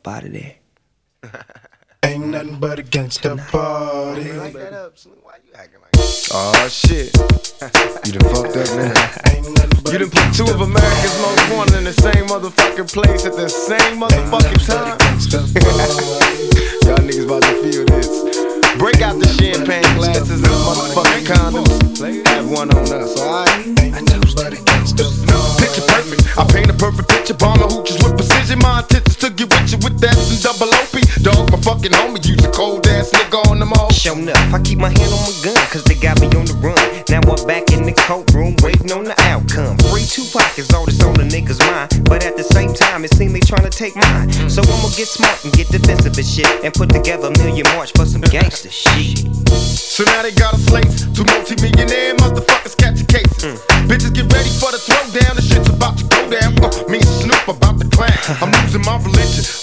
up out of there. Ain't nothing but a gangsta party. Like that up, Slim. Why you acting like that? Oh shit. You done fucked up now. Ain't nothing but You done put two of America's most wanted in the same motherfucking place at the same motherfucking time. Y'all niggas about to feel this. Break out the champagne glasses and motherfucking condoms. Have one on us, alright? Picture perfect. I paint a perfect picture. Bomb the hooches with precision. My intentions to get with you with that and double OP. Dog, my fucking homie. Use a cold ass nigga on them all. Show enough, I keep my hand on my gun, cause they got me on the run. Now I'm back in the courtroom, waiting on the outcome. Free Tupac is all that's on the niggas' mind, but at the same time, it seems they tryna take mine. So I'ma get smart and get defensive and shit, and put together a million march for some gangster shit. So now they got us laced. Two multi-millionaire motherfuckers catching cases. Bitches get ready for the throwdown. The shit's about to go down. Me and Snoop about to clash. I'm losing my religion.